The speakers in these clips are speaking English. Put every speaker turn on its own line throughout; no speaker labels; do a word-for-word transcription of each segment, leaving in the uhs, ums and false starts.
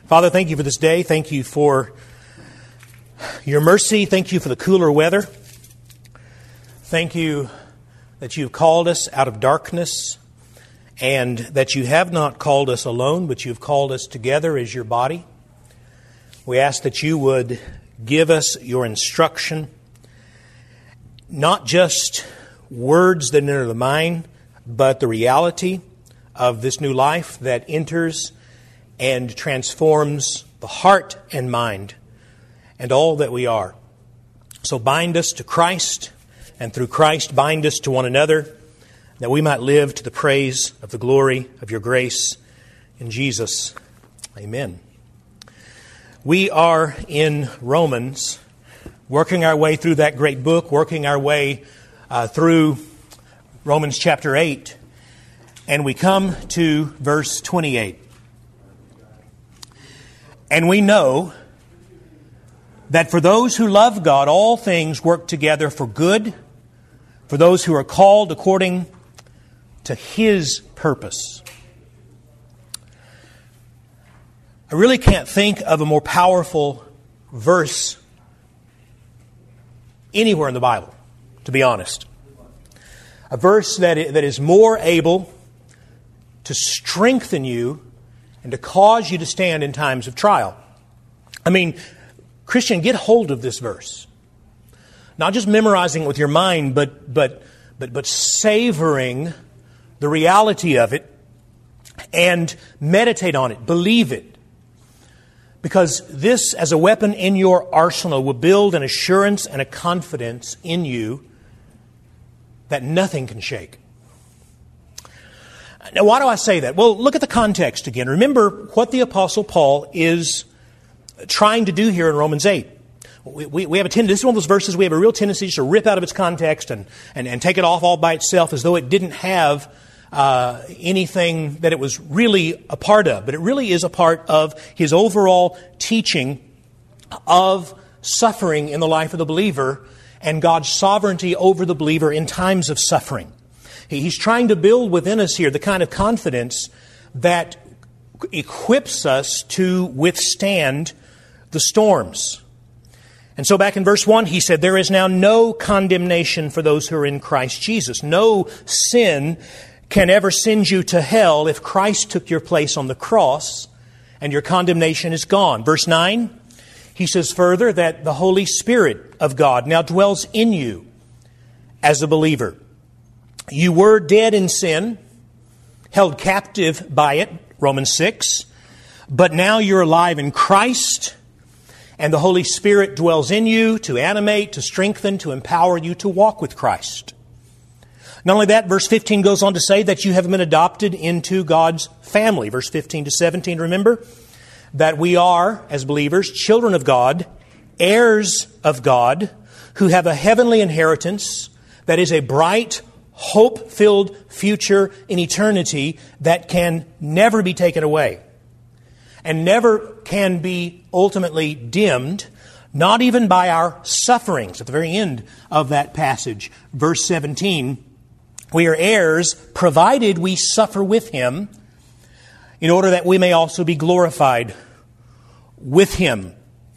Father, thank you for this day. Thank you for your mercy. Thank you for the cooler weather. Thank you that you've called us out of darkness and that you have not called us alone, but you've called us together as your body. We ask that you would give us your instruction, not just words that enter the mind, but the reality of this new life that enters and transforms the heart and mind and all that we are. So bind us to Christ, and through Christ bind us to one another, that we might live to the praise of the glory of your grace in Jesus. Amen. We are in Romans, working our way through that great book, working our way uh, through Romans chapter eight, and we come to verse twenty-eight. And we know that for those who love God, all things work together for good, for those who are called according to His purpose. I really can't think of a more powerful verse anywhere in the Bible, to be honest. A verse that that is more able to strengthen you and to cause you to stand in times of trial. I mean, Christian, get hold of this verse. Not just memorizing it with your mind, but but but but savoring the reality of it and meditate on it, believe it. Because this, as a weapon in your arsenal, will build an assurance and a confidence in you that nothing can shake. Now, why do I say that? Well, look at the context again. Remember what the Apostle Paul is trying to do here in Romans eight. We, we, we have a tendency, this is one of those verses we have a real tendency just to rip out of its context and, and, and take it off all by itself as though it didn't have uh, anything that it was really a part of. But it really is a part of his overall teaching of suffering in the life of the believer and God's sovereignty over the believer in times of suffering. He's trying to build within us here the kind of confidence that equips us to withstand the storms. And so back in verse one, he said, there is now no condemnation for those who are in Christ Jesus. No sin can ever send you to hell if Christ took your place on the cross and your condemnation is gone. Verse nine, he says further that the Holy Spirit of God now dwells in you as a believer. You were dead in sin, held captive by it, Romans six, but now you're alive in Christ, and the Holy Spirit dwells in you to animate, to strengthen, to empower you to walk with Christ. Not only that, verse fifteen goes on to say that you have been adopted into God's family. Verse fifteen to seventeen, remember that we are, as believers, children of God, heirs of God, who have a heavenly inheritance that is a bright, hope-filled future in eternity that can never be taken away and never can be ultimately dimmed, not even by our sufferings. At the very end of that passage, verse seventeen, we are heirs provided we suffer with Him in order that we may also be glorified with Him.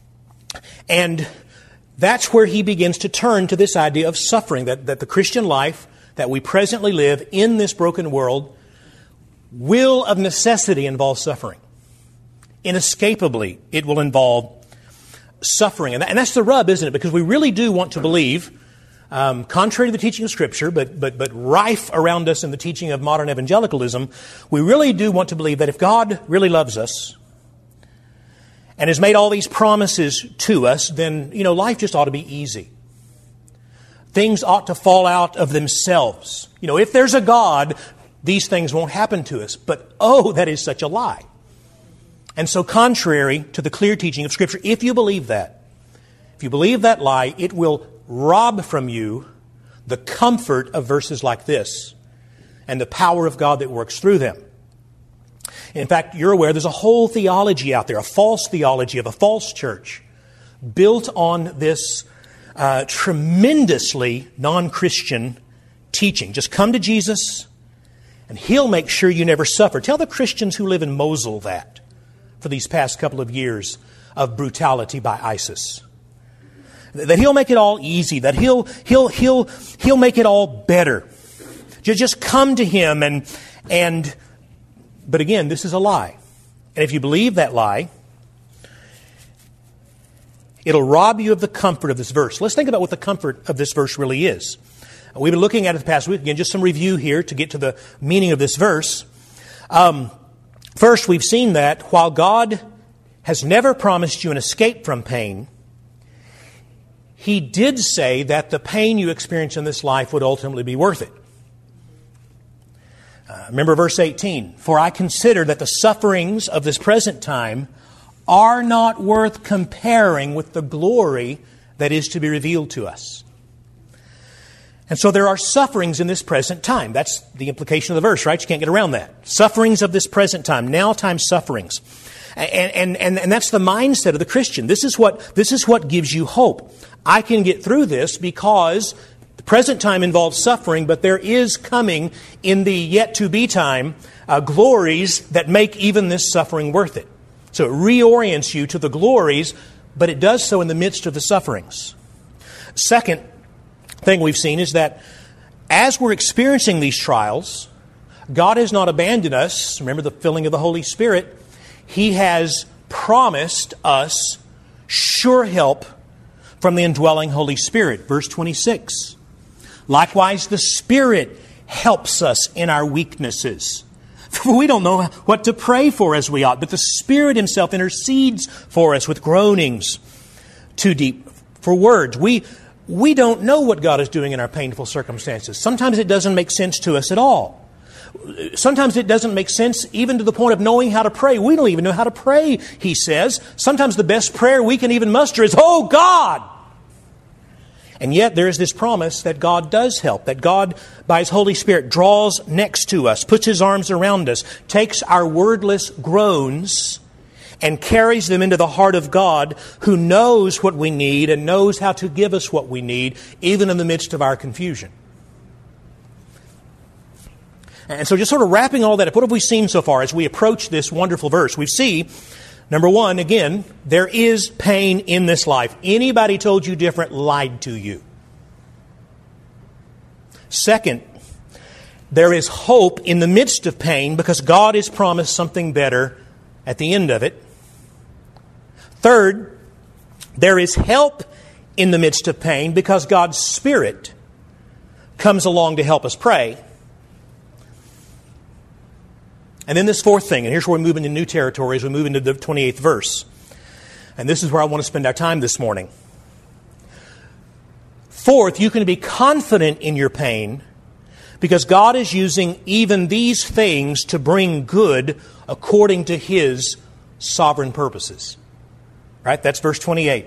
And that's where he begins to turn to this idea of suffering, that, that the Christian life that we presently live in this broken world will of necessity involve suffering. Inescapably, it will involve suffering. And, that, and that's the rub, isn't it? Because we really do want to believe, um, contrary to the teaching of Scripture, but, but, but rife around us in the teaching of modern evangelicalism, we really do want to believe that if God really loves us and has made all these promises to us, then, you know, life just ought to be easy. Things ought to fall out of themselves. You know, if there's a God, these things won't happen to us. But, oh, that is such a lie. And so contrary to the clear teaching of Scripture, if you believe that, if you believe that lie, it will rob from you the comfort of verses like this and the power of God that works through them. In fact, you're aware there's a whole theology out there, a false theology of a false church built on this Uh, tremendously non-Christian teaching. Just come to Jesus and He'll make sure you never suffer. Tell the Christians who live in Mosul that. for these past couple of years of brutality by ISIS. That He'll make it all easy, that He'll He'll He'll He'll make it all better. Just come to Him and and but again, this is a lie. And if you believe that lie, it'll rob you of the comfort of this verse. Let's think about what the comfort of this verse really is. We've been looking at it the past week. Again, just some review here to get to the meaning of this verse. Um, first, we've seen that while God has never promised you an escape from pain, He did say that the pain you experience in this life would ultimately be worth it. Uh, remember verse eighteen, "For I consider that the sufferings of this present time are not worth comparing with the glory that is to be revealed to us." And so there are sufferings in this present time. That's the implication of the verse, right? You can't get around that. Sufferings of this present time, now time sufferings. And, and, and, and that's the mindset of the Christian. This is what, this is what gives you hope. I can get through this because the present time involves suffering, but there is coming in the yet to be time uh, glories that make even this suffering worth it. So it reorients you to the glories, but it does so in the midst of the sufferings. Second thing we've seen is that as we're experiencing these trials, God has not abandoned us. Remember the filling of the Holy Spirit. He has promised us sure help from the indwelling Holy Spirit. Verse twenty-six. "Likewise, the Spirit helps us in our weaknesses. For we don't know what to pray for as we ought, but the Spirit Himself intercedes for us with groanings too deep for words." We We don't know what God is doing in our painful circumstances. Sometimes it doesn't make sense to us at all. Sometimes it doesn't make sense even to the point of knowing how to pray. We don't even know how to pray, he says. Sometimes the best prayer we can even muster is, "Oh God!" And yet there is this promise that God does help, that God, by His Holy Spirit, draws next to us, puts His arms around us, takes our wordless groans and carries them into the heart of God, who knows what we need and knows how to give us what we need, even in the midst of our confusion. And so just sort of wrapping all that up, what have we seen so far as we approach this wonderful verse? We see, number one, again, there is pain in this life. Anybody told you different lied to you. Second, there is hope in the midst of pain because God has promised something better at the end of it. Third, there is help in the midst of pain because God's Spirit comes along to help us pray. And then this fourth thing, and here's where we move into new territory as we move into the twenty-eighth verse. And this is where I want to spend our time this morning. Fourth, you can be confident in your pain because God is using even these things to bring good according to His sovereign purposes. Right? That's verse twenty-eight.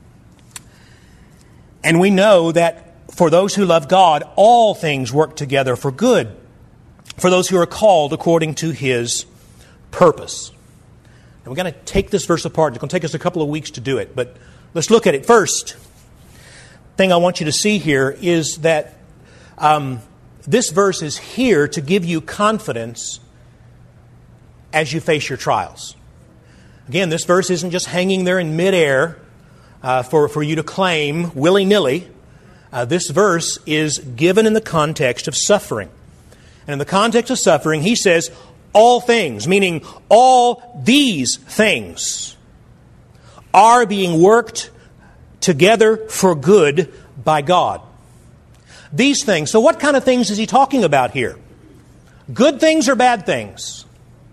"And we know that for those who love God, all things work together for good, for those who are called according to His purpose." And we're going to take this verse apart. It's going to take us a couple of weeks to do it, but let's look at it first. Thing I want you to see here is that um, this verse is here to give you confidence as you face your trials. Again, this verse isn't just hanging there in midair uh, for, for you to claim willy-nilly. Uh, this verse is given in the context of suffering. And in the context of suffering, he says, all things, meaning all these things, are being worked together for good by God. These things. So what kind of things is he talking about here? Good things or bad things?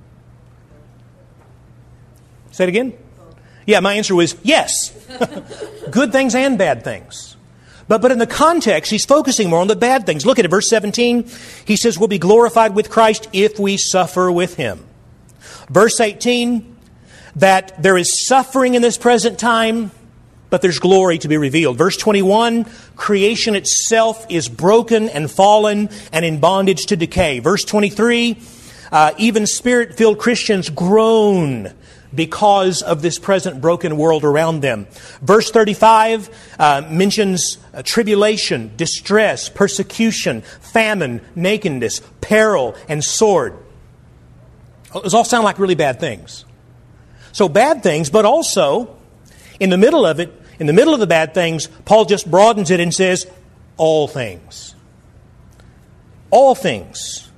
Say it again? Yeah, my answer was yes. Good things and bad things. But but in the context, he's focusing more on the bad things. Look at it, verse seventeen. He says, we'll be glorified with Christ if we suffer with Him. Verse eighteen, that there is suffering in this present time, but there's glory to be revealed. Verse twenty-one, creation itself is broken and fallen and in bondage to decay. Verse twenty-three, uh, even Spirit-filled Christians groan because of this present broken world around them. Verse thirty-five uh, mentions uh, tribulation, distress, persecution, famine, nakedness, peril, and sword. Those all sound like really bad things. So bad things, but also in the middle of it, in the middle of the bad things, Paul just broadens it and says, all things. All things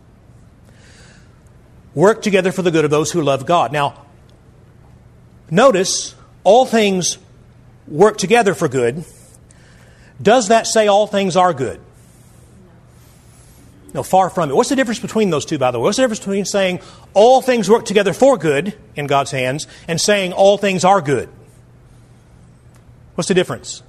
work together for the good of those who love God. Now, notice, all things work together for good. Does that say all things are good? No, far from it. What's the difference between those two, by the way? What's the difference between saying all things work together for good in God's hands and saying all things are good? What's the difference?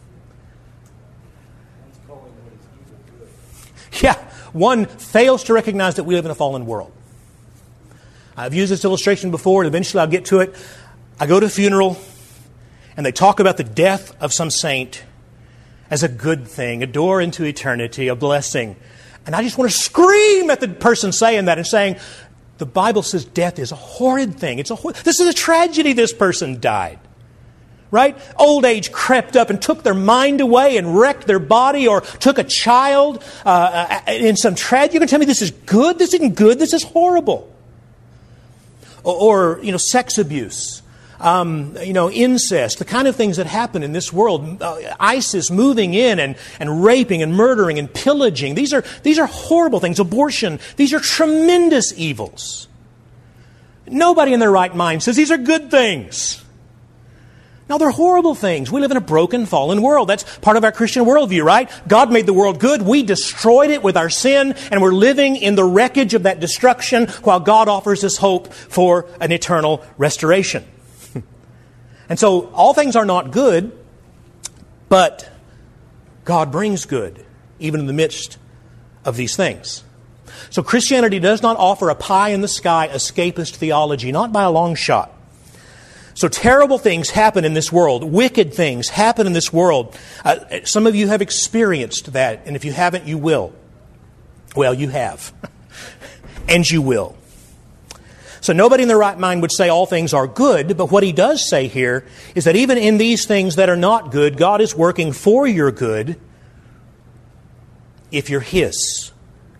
Yeah, one fails to recognize that we live in a fallen world. I've used this illustration before, and eventually I'll get to it. I go to a funeral, and they talk about the death of some saint as a good thing, a door into eternity, a blessing. And I just want to scream at the person saying that and saying, the Bible says death is a horrid thing. It's a hor- This is a tragedy this person died. Right? Old age crept up and took their mind away and wrecked their body, or took a child uh, in some tragedy. You're going to tell me this is good? This isn't good. This is horrible. Or, or you know, sex abuse. Um, you know, incest, the kind of things that happen in this world. Uh, ISIS moving in and, and raping and murdering and pillaging. These are, these are horrible things. Abortion. These are tremendous evils. Nobody in their right mind says these are good things. No, they're horrible things. We live in a broken, fallen world. That's part of our Christian worldview, right? God made the world good. We destroyed it with our sin, and we're living in the wreckage of that destruction while God offers us hope for an eternal restoration. And so all things are not good, but God brings good, even in the midst of these things. So Christianity does not offer a pie-in-the-sky escapist theology, not by a long shot. So terrible things happen in this world. Wicked things happen in this world. Uh, some of you have experienced that, and if you haven't, you will. Well, you have. And you will. So nobody in their right mind would say all things are good, but what he does say here is that even in these things that are not good, God is working for your good if you're His.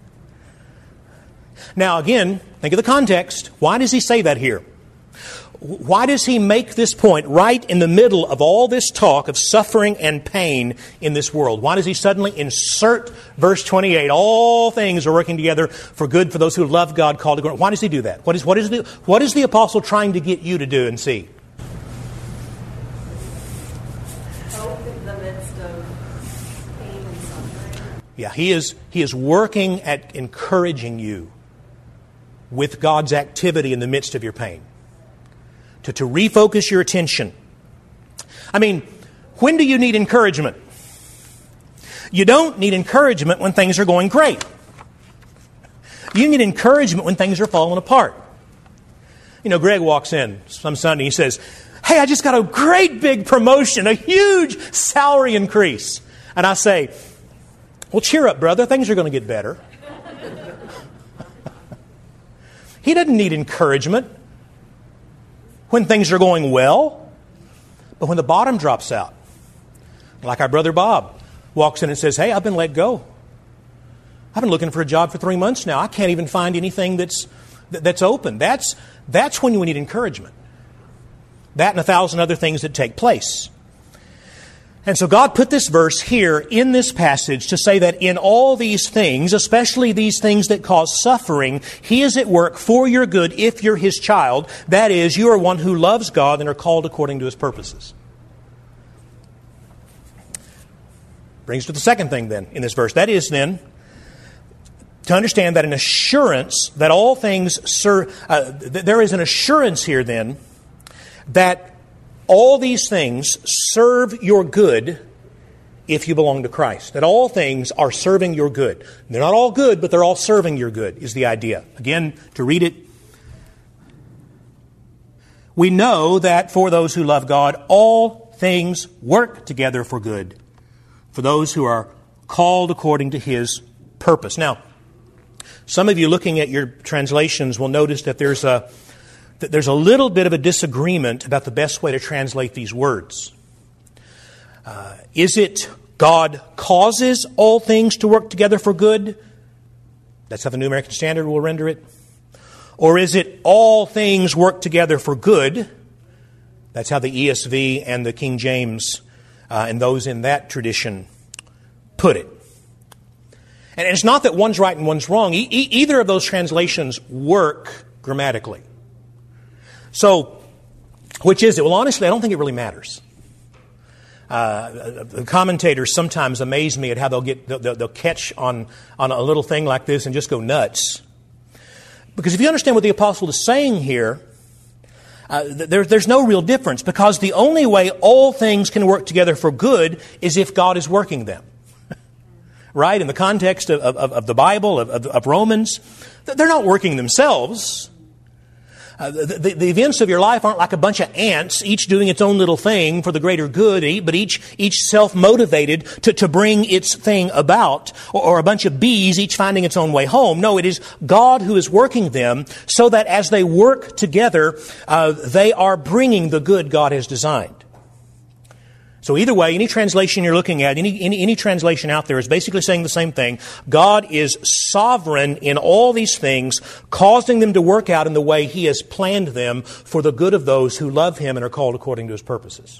Now again, think of the context. Why does he say that here? Why does he make this point right in the middle of all this talk of suffering and pain in this world? Why does he suddenly insert verse twenty-eight? All things are working together for good for those who love God, called to God. Why does he do that? What is, what is the, what is the apostle trying to get you to do and see?
Hope in the midst of pain and suffering.
Yeah, he is, he is working at encouraging you with God's activity in the midst of your pain. To, to refocus your attention. I mean, when do you need encouragement? You don't need encouragement when things are going great. You need encouragement when things are falling apart. You know, Greg walks in some Sunday, he says, hey, I just got a great big promotion, a huge salary increase. And I say, well, cheer up, brother, things are going to get better. He doesn't need encouragement when things are going well, but when the bottom drops out. Like our brother Bob walks in and says, hey, I've been let go. I've been looking for a job for three months now. I can't even find anything that's that's open. That's, that's when you need encouragement. That and a thousand other things that take place. And so God put this verse here in this passage to say that in all these things, especially these things that cause suffering, He is at work for your good if you're His child. That is, you are one who loves God and are called according to His purposes. Brings to the second thing then in this verse. That is then to understand that an assurance that all things serve, uh, th- there is an assurance here then that all these things serve your good if you belong to Christ. That all things are serving your good. They're not all good, but they're all serving your good is the idea. Again, to read it, we know that for those who love God, all things work together for good, for those who are called according to His purpose. Now, some of you looking at your translations will notice that there's a that there's a little bit of a disagreement about the best way to translate these words. Uh, is it God causes all things to work together for good? That's how the New American Standard will render it. Or is it all things work together for good? That's how the E S V and the King James uh, and those in that tradition put it. And it's not that one's right and one's wrong. E- e- either of those translations work grammatically. So, which is it? Well, honestly, I don't think it really matters. Uh, the commentators sometimes amaze me at how they'll get they'll, they'll catch on, on a little thing like this and just go nuts. Because if you understand what the apostle is saying here, uh, there, there's no real difference. Because the only way all things can work together for good is if God is working them. Right? In the context of, of, of the Bible, of, of, of Romans, they're not working themselves. Uh, the, the, the events of your life aren't like a bunch of ants, each doing its own little thing for the greater good, but each each self-motivated to, to bring its thing about, or, or a bunch of bees, each finding its own way home. No, it is God who is working them so that as they work together, uh, they are bringing the good God has designed. So either way, any translation you're looking at, any, any, any translation out there is basically saying the same thing. God is sovereign in all these things, causing them to work out in the way He has planned them for the good of those who love Him and are called according to His purposes.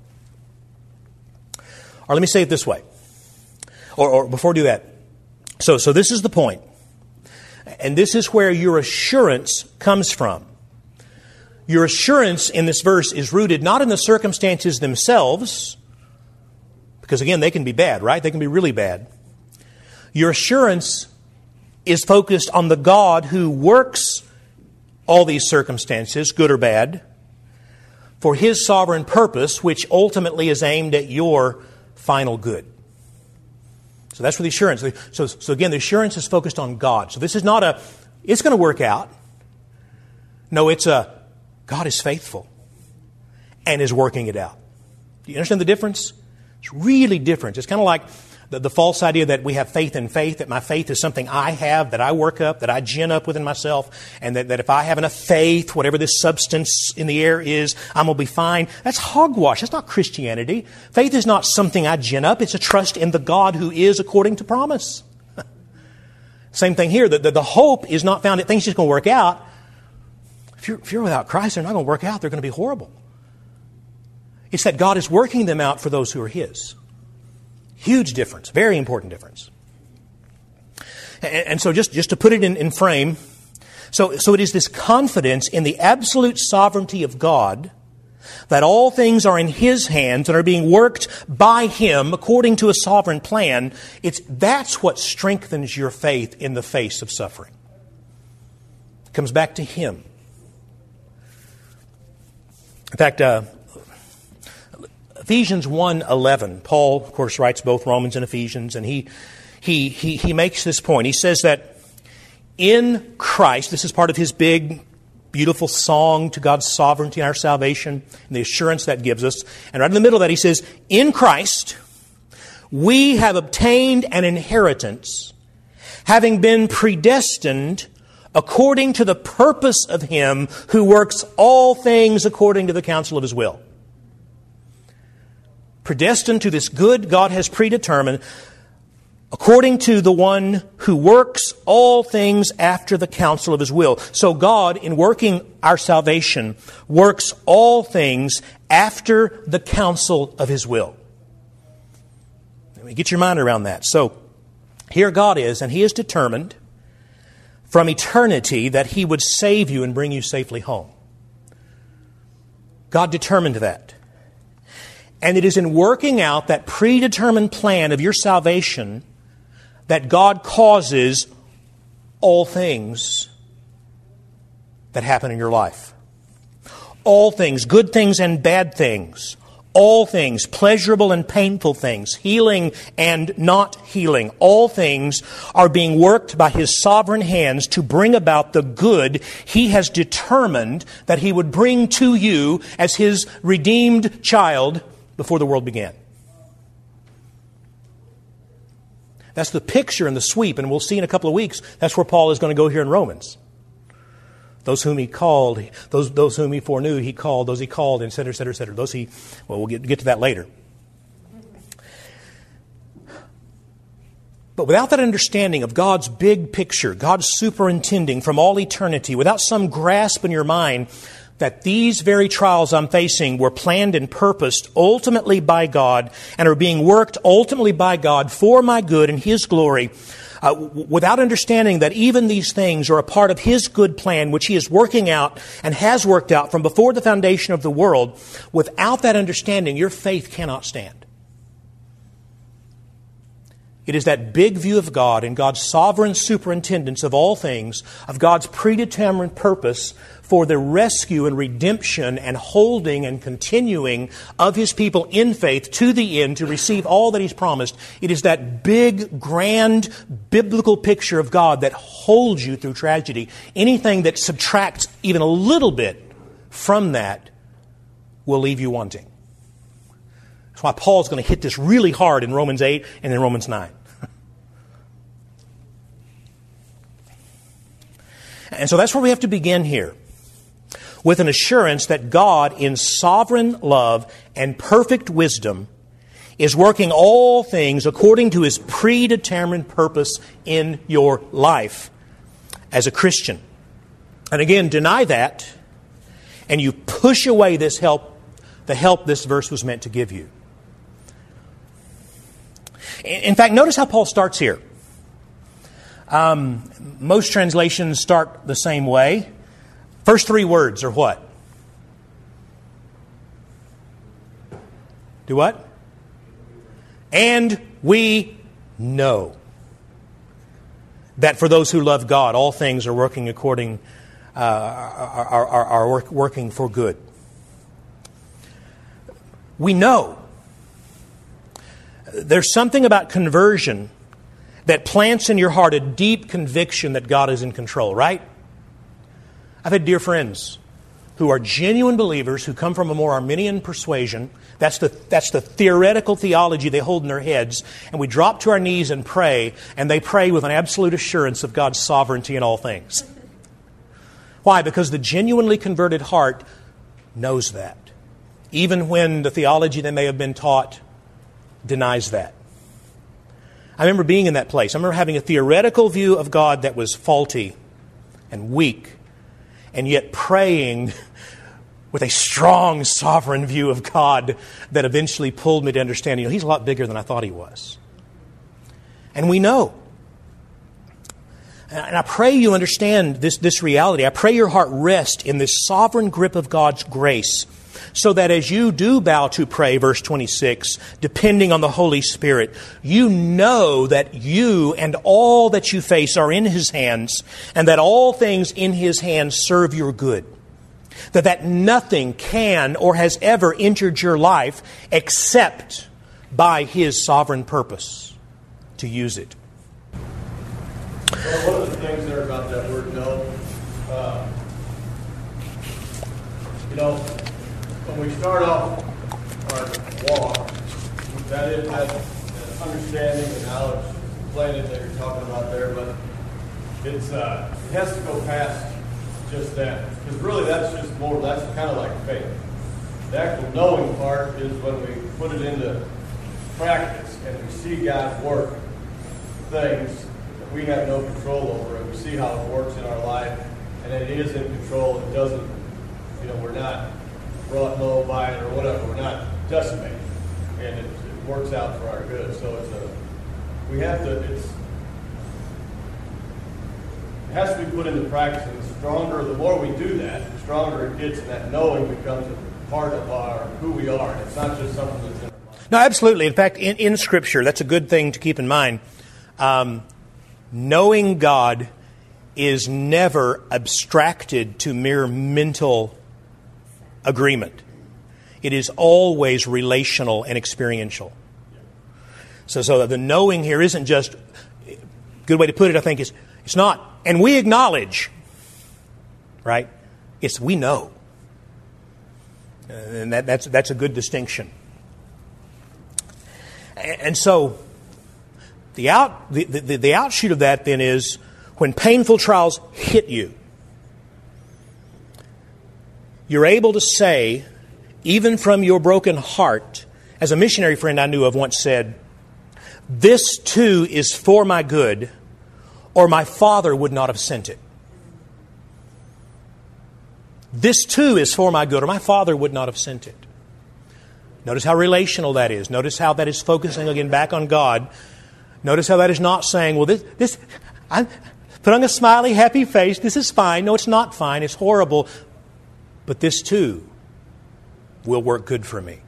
Or let me say it this way. Or, or before I do that. So, so this is the point. And this is where your assurance comes from. Your assurance in this verse is rooted not in the circumstances themselves, because again, they can be bad, right? They can be really bad. Your assurance is focused on the God who works all these circumstances, good or bad, for His sovereign purpose, which ultimately is aimed at your final good. So that's where the assurance. So, so again, the assurance is focused on God. So this is not a, it's going to work out. No, it's a, God is faithful and is working it out. Do you understand the difference? It's really different. It's kind of like the, the false idea that we have faith in faith, that my faith is something I have, that I work up, that I gin up within myself, and that, that if I have enough faith, whatever this substance in the air is, I'm going to be fine. That's hogwash. That's not Christianity. Faith is not something I gin up. It's a trust in the God who is according to promise. Same thing here. The, the, the hope is not found that things just going to work out. If you're, if you're without Christ, they're not going to work out. They're going to be horrible. It's that God is working them out for those who are His. Huge difference. Very important difference. And, and so just, just to put it in, in frame, so, so it is this confidence in the absolute sovereignty of God, that all things are in His hands and are being worked by Him according to a sovereign plan. It's, that's what strengthens your faith in the face of suffering. It comes back to Him. In fact, uh, Ephesians one eleven, Paul, of course, writes both Romans and Ephesians, and he, he, he, he makes this point. He says that in Christ, this is part of his big, beautiful song to God's sovereignty and our salvation, and the assurance that gives us. And right in the middle of that, he says, in Christ, we have obtained an inheritance, having been predestined according to the purpose of Him who works all things according to the counsel of His will. Predestined to this good God has predetermined according to the one who works all things after the counsel of His will. So God, in working our salvation, works all things after the counsel of His will. Let me get your mind around that. So here God is, and He is determined from eternity that He would save you and bring you safely home. God determined that. And it is in working out that predetermined plan of your salvation that God causes all things that happen in your life. All things, good things and bad things. All things, pleasurable and painful things, healing and not healing. All things are being worked by His sovereign hands to bring about the good He has determined that He would bring to you as His redeemed child before the world began. That's the picture and the sweep, and we'll see in a couple of weeks, that's where Paul is going to go here in Romans. Those whom He called, those those whom He foreknew, He called. Those He called, et cetera, et cetera, et cetera. Those He, well, we'll get, get to that later. But without that understanding of God's big picture, God's superintending from all eternity, without some grasp in your mind that these very trials I'm facing were planned and purposed ultimately by God and are being worked ultimately by God for my good and His glory, uh, w- without understanding that even these things are a part of His good plan, which He is working out and has worked out from before the foundation of the world, without that understanding, your faith cannot stand. It is that big view of God and God's sovereign superintendence of all things, of God's predetermined purpose for the rescue and redemption and holding and continuing of His people in faith to the end to receive all that He's promised. It is that big, grand, biblical picture of God that holds you through tragedy. Anything that subtracts even a little bit from that will leave you wanting. That's why Paul's going to hit this really hard in Romans eight and in Romans nine. And so that's where we have to begin here, with an assurance that God, in sovereign love and perfect wisdom, is working all things according to His predetermined purpose in your life as a Christian. And again, deny that, and you push away this help, the help this verse was meant to give you. In fact, notice how Paul starts here. Um, most translations start the same way. First three words are what? Do what? And we know that for those who love God, all things are working according, uh, are, are, are, are work, working for good. We know. There's something about conversion that plants in your heart a deep conviction that God is in control, right? I've had dear friends who are genuine believers who come from a more Arminian persuasion. That's the, that's the theoretical theology they hold in their heads. And we drop to our knees and pray, and they pray with an absolute assurance of God's sovereignty in all things. Why? Because the genuinely converted heart knows that, even when the theology they may have been taught denies that. I remember being in that place. I remember having a theoretical view of God that was faulty and weak, and yet praying with a strong, sovereign view of God that eventually pulled me to understand, you know, He's a lot bigger than I thought He was. And we know. And I pray you understand this, this reality. I pray your heart rest in this sovereign grip of God's grace, so that as you do bow to pray, verse twenty-six, depending on the Holy Spirit, you know that you and all that you face are in His hands, and that all things in His hands serve your good. That that nothing can or has ever entered your life except by His sovereign purpose to use it.
Well, one of the things there about that word know, uh, you know, when we start off our walk, that is that understanding and knowledge planet that you're talking about there, but it's uh, it has to go past just that, because really that's just more, that's kind of like faith. The actual knowing part is when we put it into practice and we see God work things that we have no control over, and we see how it works in our life, and it is in control. It doesn't, you know, we're not brought low by it or whatever. We're not decimated, and it, it works out for our good. So it's a, we have to, it's, it has to be put into practice, and the stronger, the more we do that, the stronger it gets, and that knowing becomes a part of our who we are. And it's not just something that's in our mind.
No, absolutely. In fact, in, in Scripture, that's a good thing to keep in mind. Um, knowing God is never abstracted to mere mental agreement. It is always relational and experiential. So, so the knowing here isn't just, a good way to put it, I think, is it's not, and we acknowledge, right? It's we know. And that, that's, that's a good distinction. And so the out the, the, the outshoot of that then is when painful trials hit you, you're able to say, even from your broken heart, as a missionary friend I knew of once said, this too is for my good, or my Father would not have sent it. This too is for my good, or my Father would not have sent it. Notice how relational that is. Notice how that is focusing again back on God. Notice how that is not saying, well, this, this I put on a smiley, happy face. This is fine. No, it's not fine. It's horrible. But this too will work good for me.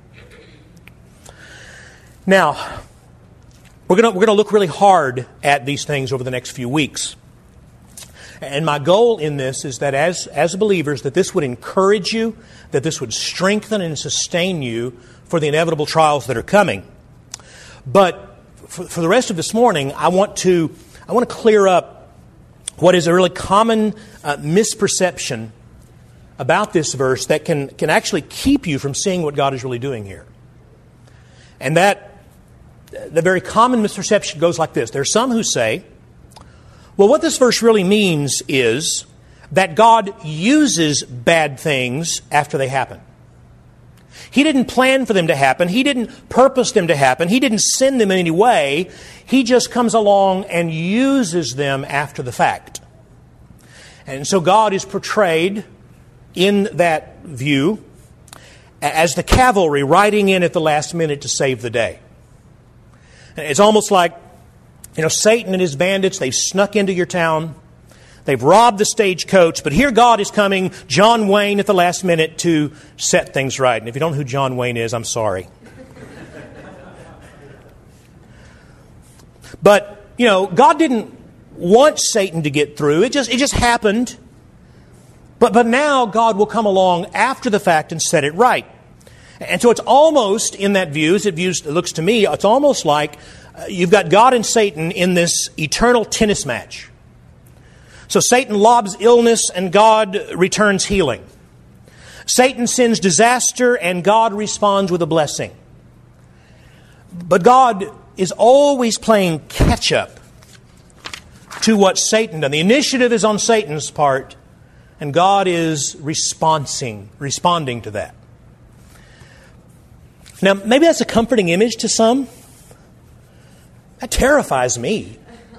Now, we're going to we're going to look really hard at these things over the next few weeks. And my goal in this is that as, as believers, that this would encourage you, that this would strengthen and sustain you for the inevitable trials that are coming. But for, for the rest of this morning, I want to I want to clear up what is a really common uh, misperception about this verse that can, can actually keep you from seeing what God is really doing here. And that the very common misperception goes like this. There are some who say, well, what this verse really means is that God uses bad things after they happen. He didn't plan for them to happen. He didn't purpose them to happen. He didn't send them in any way. He just comes along and uses them after the fact. And so God is portrayed in that view as the cavalry riding in at the last minute to save the day. It's almost like, you know, Satan and his bandits, they've snuck into your town. They've robbed the stagecoach, but here God is coming, John Wayne at the last minute to set things right. And if you don't know who John Wayne is, I'm sorry. But, you know, God didn't want Satan to get through. It just it just happened. But but now God will come along after the fact and set it right. And so it's almost, in that view, as it, views, it looks to me, it's almost like uh, you've got God and Satan in this eternal tennis match. So Satan lobs illness and God returns healing. Satan sends disaster and God responds with a blessing. But God is always playing catch-up to what Satan done. The initiative is on Satan's part, and God is responding, responding to that. Now, maybe that's a comforting image to some. That terrifies me.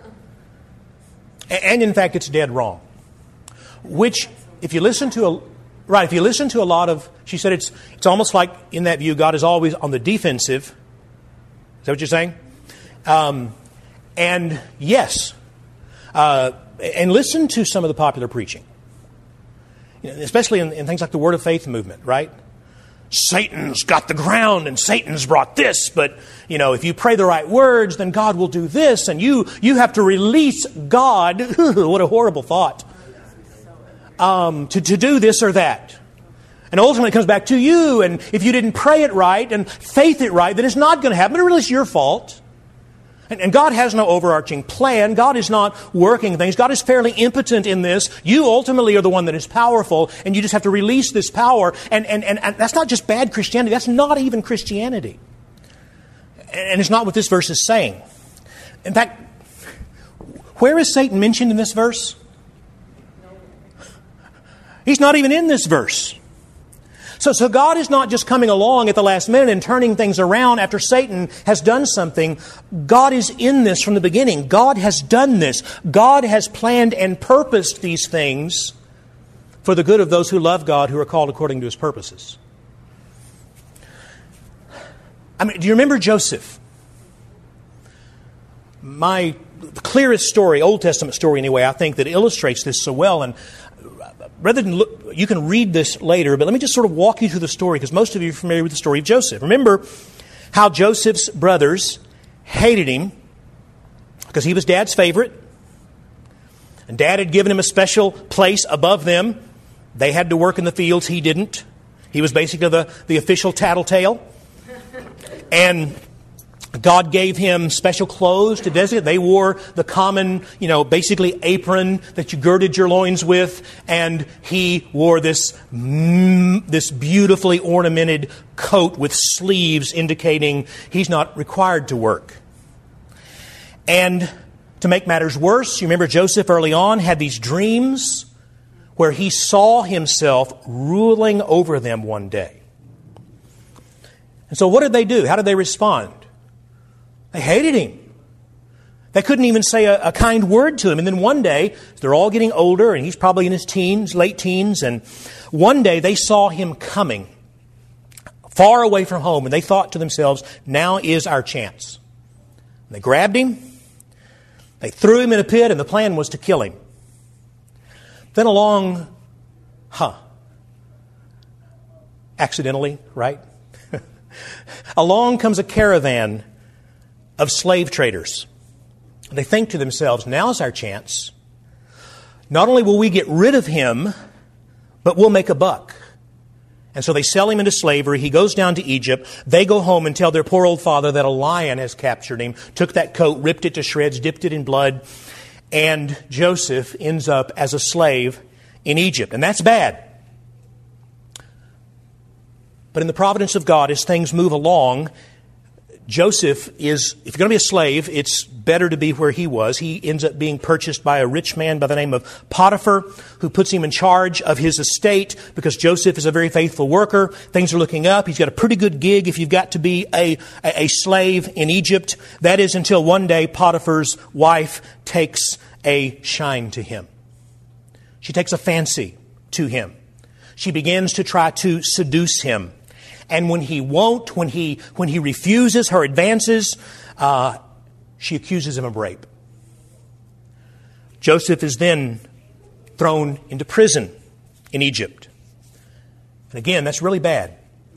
And in fact, it's dead wrong. Which, if you listen to a right, if you listen to a lot of, she said it's it's almost like in that view, God is always on the defensive. Is that what you're saying? Um, and yes, uh, and listen to some of the popular preaching, you know, especially in, in things like the Word of Faith movement, right? Satan's got the ground and Satan's brought this, but, you know, if you pray the right words, then God will do this, and you you have to release God, what a horrible thought, um, to, to do this or that. And ultimately it comes back to you, and if you didn't pray it right and faith it right, then it's not going to happen, but it really is your fault. And, and God has no overarching plan. God is not working things. God is fairly impotent in this. You ultimately are the one that is powerful, and you just have to release this power. And, and, and, and that's not just bad Christianity. That's not even Christianity. And it's not what this verse is saying. In fact, where is Satan mentioned in this verse? He's not even in this verse. So, so God is not just coming along at the last minute and turning things around after Satan has done something. God is in this from the beginning. God has done this. God has planned and purposed these things for the good of those who love God, who are called according to His purposes. I mean, do you remember Joseph? My clearest story, Old Testament story anyway, I think, that illustrates this so well. And rather than look, you can read this later, but let me just sort of walk you through the story, because most of you are familiar with the story of Joseph. Remember how Joseph's brothers hated him because he was Dad's favorite, and Dad had given him a special place above them. They had to work in the fields. He didn't. He was basically the, the official tattletale. And God gave him special clothes to designate. They wore the common, you know, basically apron that you girded your loins with, and he wore this mm, this beautifully ornamented coat with sleeves indicating he's not required to work. And to make matters worse, you remember Joseph early on had these dreams where he saw himself ruling over them one day. And so what did they do? How did they respond? They hated him. They couldn't even say a, a kind word to him. And then one day, they're all getting older, and he's probably in his teens, late teens, and one day they saw him coming far away from home, and they thought to themselves, now is our chance. And they grabbed him, they threw him in a pit, and the plan was to kill him. Then along, huh, accidentally, right? Along comes a caravan of slave traders. They think to themselves, now's our chance. Not only will we get rid of him, but we'll make a buck. And so they sell him into slavery. He goes down to Egypt. They go home and tell their poor old father that a lion has captured him, took that coat, ripped it to shreds, dipped it in blood, and Joseph ends up as a slave in Egypt. And that's bad. But in the providence of God, as things move along, Joseph is, if you're going to be a slave, it's better to be where he was. He ends up being purchased by a rich man by the name of Potiphar, who puts him in charge of his estate because Joseph is a very faithful worker. Things are looking up. He's got a pretty good gig if you've got to be a, a, a slave in Egypt. That is until one day Potiphar's wife takes a shine to him. She takes a fancy to him. She begins to try to seduce him. And when he won't, when he when he refuses her advances, uh, she accuses him of rape. Joseph is then thrown into prison in Egypt. And again, that's really bad.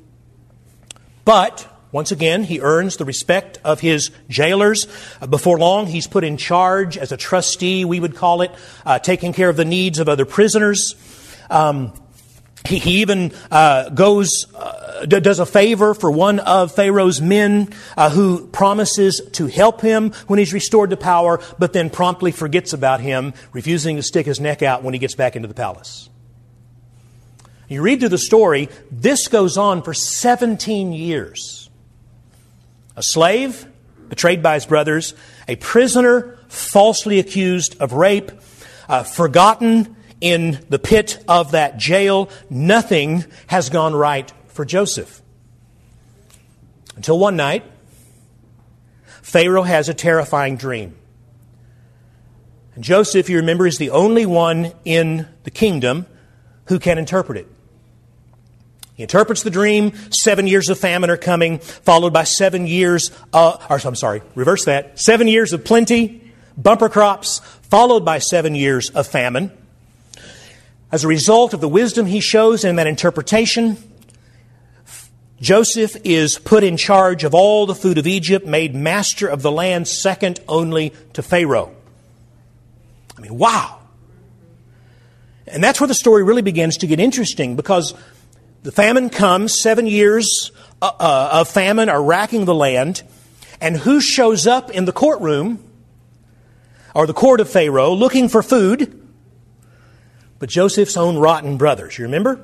But once again, he earns the respect of his jailers. Uh, before long, he's put in charge as a trustee, we would call it, uh, taking care of the needs of other prisoners. Um, he, he even uh, goes... Uh, does a favor for one of Pharaoh's men uh, who promises to help him when he's restored to power, but then promptly forgets about him, refusing to stick his neck out when he gets back into the palace. You read through the story, this goes on for seventeen years. A slave, betrayed by his brothers, a prisoner, falsely accused of rape, uh, forgotten in the pit of that jail. Nothing has gone right for Joseph. Until one night, Pharaoh has a terrifying dream. And Joseph, you remember, is the only one in the kingdom who can interpret it. He interprets the dream. Seven years of famine are coming, followed by seven years, uh, or I'm sorry, reverse that. Seven years of plenty, bumper crops, followed by seven years of famine. As a result of the wisdom he shows in that interpretation, Joseph is put in charge of all the food of Egypt, made master of the land, second only to Pharaoh. I mean, wow. And that's where the story really begins to get interesting, because the famine comes, seven years uh, uh, of famine are racking the land, and who shows up in the courtroom, or the court of Pharaoh, looking for food, but Joseph's own rotten brothers. You remember?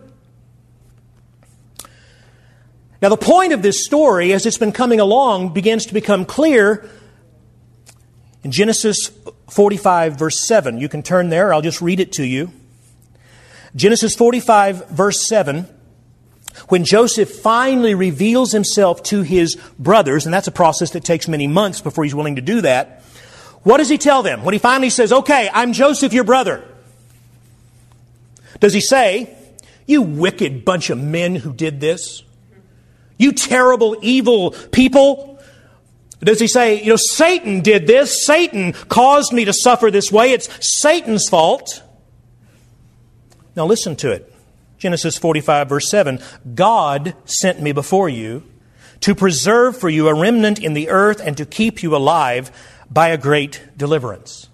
Now, the point of this story, as it's been coming along, begins to become clear in Genesis forty-five, verse seven. You can turn there. I'll just read it to you. Genesis forty-five, verse seven. When Joseph finally reveals himself to his brothers, and that's a process that takes many months before he's willing to do that, what does he tell them? When he finally says, okay, I'm Joseph, your brother. Does he say, you wicked bunch of men who did this? You terrible, evil people? Does he say, you know, Satan did this. Satan caused me to suffer this way. It's Satan's fault. Now listen to it. Genesis forty-five, verse seven. God sent me before you to preserve for you a remnant in the earth and to keep you alive by a great deliverance.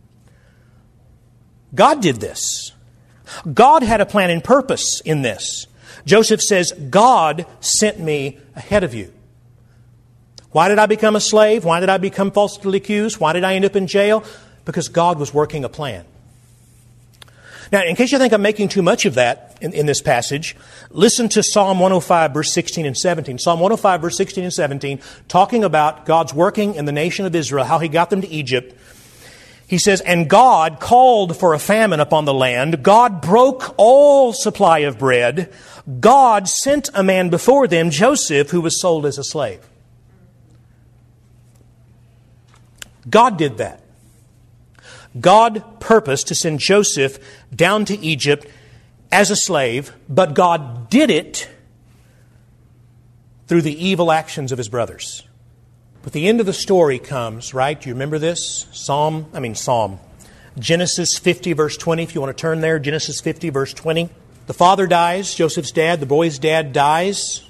God did this. God had a plan and purpose in this. Joseph says, God sent me ahead of you. Why did I become a slave? Why did I become falsely accused? Why did I end up in jail? Because God was working a plan. Now, in case you think I'm making too much of that in, in this passage, listen to Psalm one oh five, verse sixteen and seventeen. Psalm one oh five, verse sixteen and seventeen, talking about God's working in the nation of Israel, how He got them to Egypt. He says, and God called for a famine upon the land. God broke all supply of bread. God sent a man before them, Joseph, who was sold as a slave. God did that. God purposed to send Joseph down to Egypt as a slave, but God did it through the evil actions of his brothers. But the end of the story comes, right? Do you remember this? Psalm, I mean Psalm. Genesis fifty, verse twenty, if you want to turn there. Genesis fifty, verse twenty. The father dies, Joseph's dad, the boy's dad dies.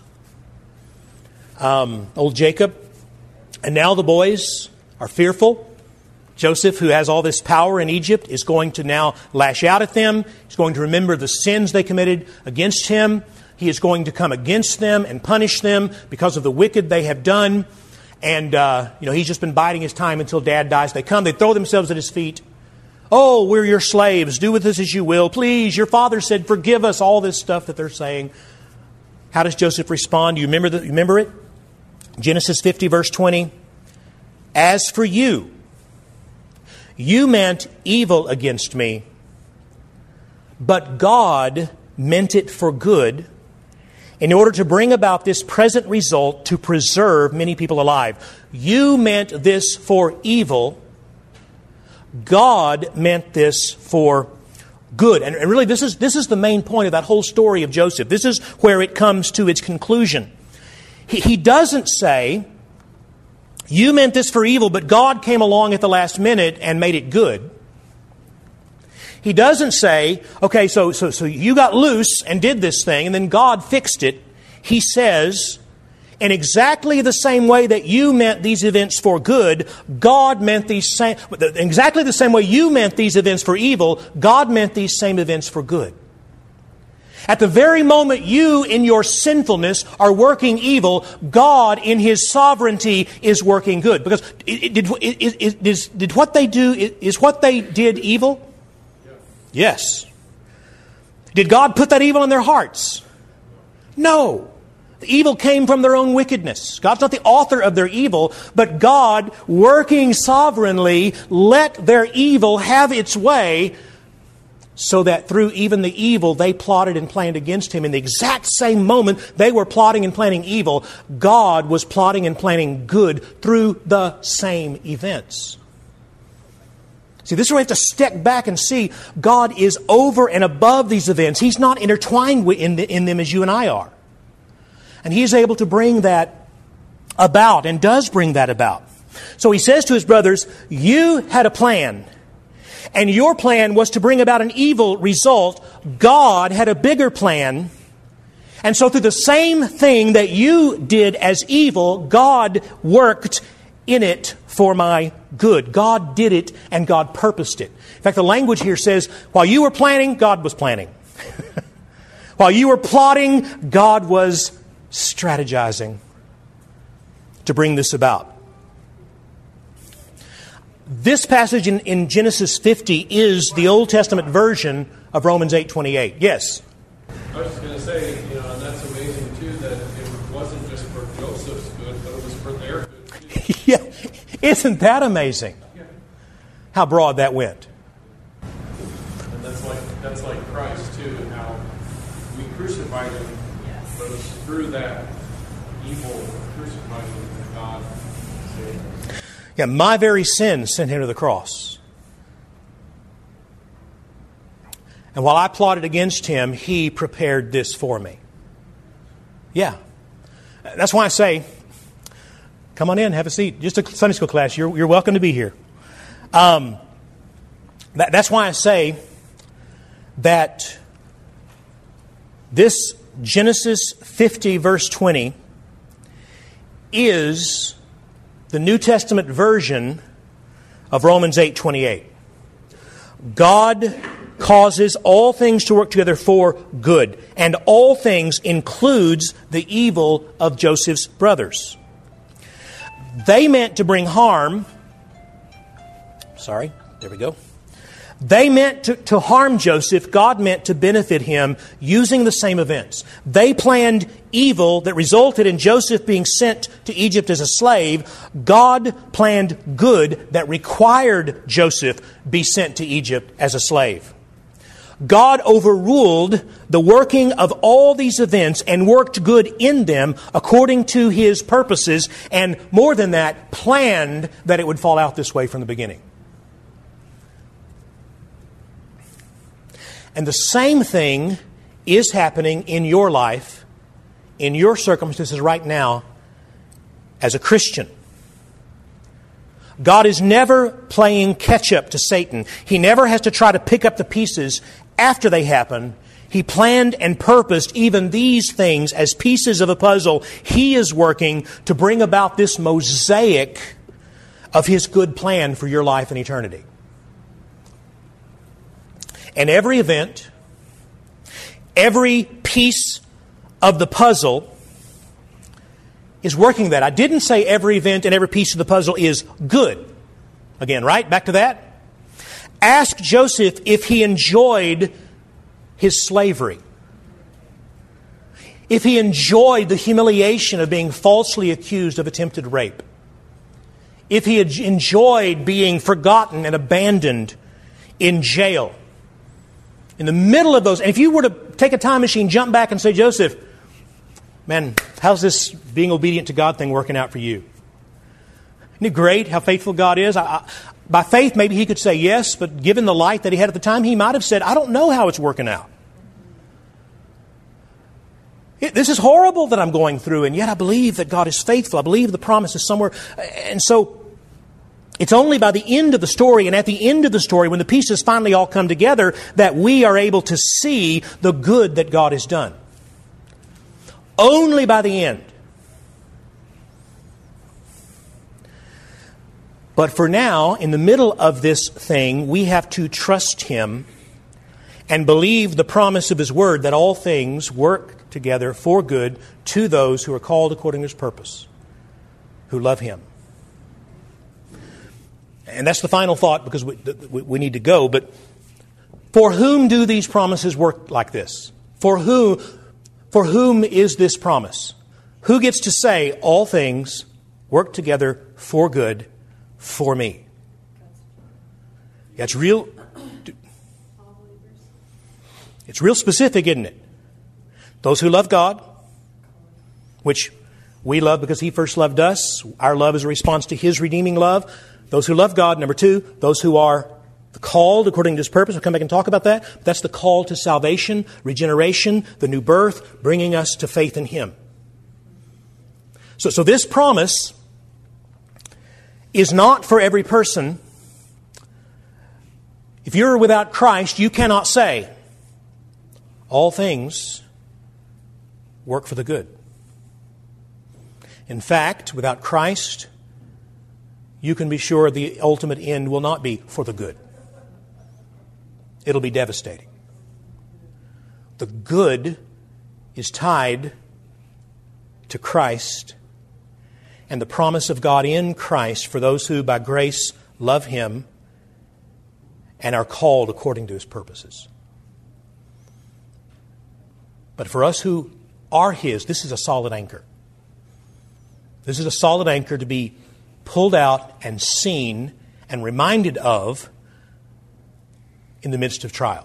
Um, old Jacob. And now the boys are fearful. Joseph, who has all this power in Egypt, is going to now lash out at them. He's going to remember the sins they committed against him. He is going to come against them and punish them because of the wicked they have done. And, uh, you know, he's just been biding his time until Dad dies. They come, they throw themselves at his feet. Oh, we're your slaves. Do with us as you will. Please, your father said, forgive us. All this stuff that they're saying. How does Joseph respond? Do you remember, the, remember it? Genesis fifty, verse twenty. As for you, you meant evil against me, but God meant it for good, in order to bring about this present result to preserve many people alive. You meant this for evil. God meant this for good. And really, this is, this is the main point of that whole story of Joseph. This is where it comes to its conclusion. He, he doesn't say, you meant this for evil, but God came along at the last minute and made it good. He doesn't say, okay, so, so, so you got loose and did this thing, and then God fixed it. He says, in exactly the same way that you meant these events for good, God meant these same, exactly the same way you meant these events for evil, God meant these same events for good. At the very moment you, in your sinfulness, are working evil, God, in His sovereignty, is working good. Because it, it, did, it, it, is, did what they do, is what they did evil? Yes. Did God put that evil in their hearts? No. The evil came from their own wickedness. God's not the author of their evil, but God, working sovereignly, let their evil have its way, so that through even the evil they plotted and planned against Him. In the exact same moment they were plotting and planning evil, God was plotting and planning good through the same events. See, this is where we have to step back and see God is over and above these events. He's not intertwined in, the, in them as you and I are. And He is able to bring that about, and does bring that about. So He says to His brothers, you had a plan, and your plan was to bring about an evil result. God had a bigger plan. And so through the same thing that you did as evil, God worked in it for my good. God did it and God purposed it. In fact, the language here says, while you were planning, God was planning. While you were plotting, God was strategizing to bring this about. This passage in, in Genesis fifty is the Old Testament version of Romans eight twenty-eight. Yes?
I was just going to say, you know, and that's amazing too, that it wasn't just for Joseph's good, but it was for their good too.
Yeah. Isn't that amazing?
Yeah.
How broad that went.
And that's like that's like Christ too, and how we crucified Him, yes. But it was through that evil crucified Him that God saved.
Yeah, my very sin sent Him to the cross. And while I plotted against Him, He prepared this for me. Yeah. That's why I say, come on in, have a seat. Just a Sunday school class. You're, you're welcome to be here. Um, that, that's why I say that this Genesis fifty, verse twenty, is the New Testament version of Romans eight twenty-eight. God causes all things to work together for good, and all things includes the evil of Joseph's brothers. They meant to bring harm. Sorry, there we go. They meant to, to harm Joseph. God meant to benefit him using the same events. They planned evil that resulted in Joseph being sent to Egypt as a slave. God planned good that required Joseph be sent to Egypt as a slave. God overruled the working of all these events and worked good in them according to His purposes, and more than that, planned that it would fall out this way from the beginning. And the same thing is happening in your life, in your circumstances right now, as a Christian. God is never playing catch-up to Satan. He never has to try to pick up the pieces after they happen. He planned and purposed even these things as pieces of a puzzle. He is working to bring about this mosaic of His good plan for your life and eternity. And every event, every piece of the puzzle is working that. I didn't say every event and every piece of the puzzle is good. Again, right? Back to that. Ask Joseph if he enjoyed his slavery. If he enjoyed the humiliation of being falsely accused of attempted rape. If he had enjoyed being forgotten and abandoned in jail. In the middle of those, and if you were to take a time machine, jump back and say, Joseph, man, how's this being obedient to God thing working out for you? Isn't it great how faithful God is? I, I, by faith, maybe he could say yes, but given the light that he had at the time, he might have said, I don't know how it's working out. It, this is horrible that I'm going through, and yet I believe that God is faithful. I believe the promise is somewhere. And so it's only by the end of the story, and at the end of the story, when the pieces finally all come together, that we are able to see the good that God has done. Only by the end. But for now, in the middle of this thing, we have to trust Him and believe the promise of His Word that all things work together for good to those who are called according to His purpose, who love Him. And that's the final thought, because we, we need to go. But for whom do these promises work like this? For who... For whom is this promise? Who gets to say, all things work together for good for me? Yeah, it's real. It's real specific, isn't it? Those who love God, which we love because He first loved us. Our love is a response to His redeeming love. Those who love God. Number two, those who are the called according to His purpose. We'll come back and talk about that. That's the call to salvation, regeneration, the new birth, bringing us to faith in Him. So, so this promise is not for every person. If you're without Christ, you cannot say, all things work for the good. In fact, without Christ, you can be sure the ultimate end will not be for the good. It'll be devastating. The good is tied to Christ and the promise of God in Christ for those who by grace love Him and are called according to His purposes. But for us who are His, this is a solid anchor. This is a solid anchor to be pulled out and seen and reminded of in the midst of trial.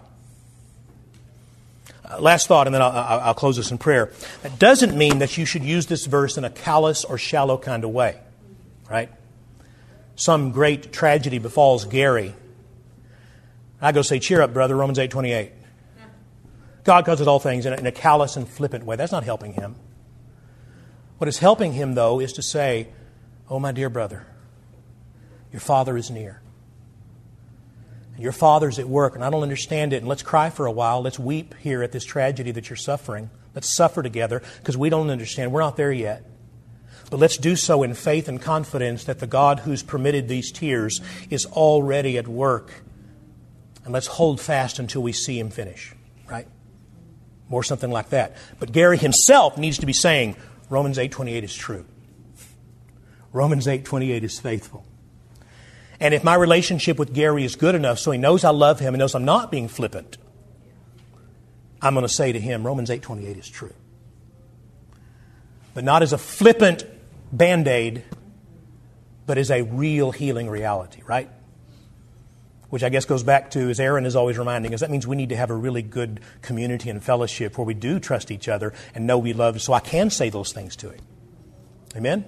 Uh, last thought, and then I'll, I'll close this in prayer. That doesn't mean that you should use this verse in a callous or shallow kind of way, right? Some great tragedy befalls Gary. I go say, cheer up, brother, Romans eight twenty-eight. God causes all things in a, in a callous and flippant way. That's not helping him. What is helping him, though, is to say, oh, my dear brother, your Father is near. Your Father's at work, and I don't understand it. And let's cry for a while. Let's weep here at this tragedy that you're suffering. Let's suffer together, because we don't understand. We're not there yet. But let's do so in faith and confidence that the God who's permitted these tears is already at work. And let's hold fast until we see Him finish, right? More something like that. But Gary himself needs to be saying, Romans eight twenty-eight is true. Romans eight twenty-eight is faithful. And if my relationship with Gary is good enough so he knows I love him and knows I'm not being flippant, I'm going to say to him, Romans eight twenty-eight is true. But not as a flippant Band-Aid, but as a real healing reality, right? which I guess goes back to, as Aaron is always reminding us, that means we need to have a really good community and fellowship where we do trust each other and know we love, so I can say those things to him. Amen?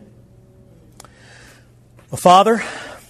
Well, Father,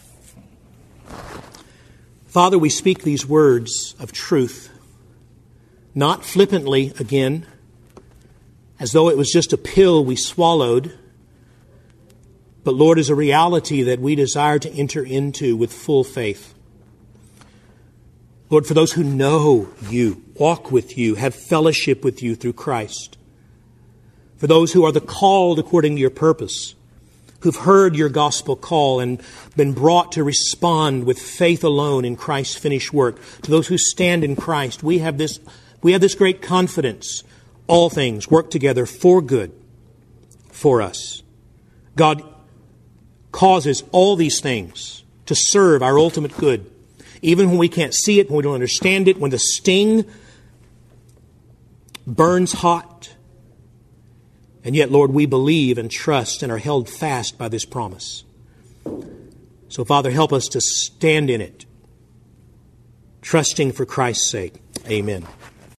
Father, we speak these words of truth, not flippantly again, as though it was just a pill we swallowed, but Lord, is a reality that we desire to enter into with full faith. Lord, for those who know you, walk with you, have fellowship with you through Christ. For those who are the called according to your purpose, who've heard your gospel call and been brought to respond with faith alone in Christ's finished work. To those who stand in Christ, we have this, we have this great confidence. All things work together for good for us. God causes all these things to serve our ultimate good. Even when we can't see it, when we don't understand it, when the sting burns hot. And yet, Lord, we believe and trust and are held fast by this promise. So, Father, help us to stand in it, trusting for Christ's sake. Amen.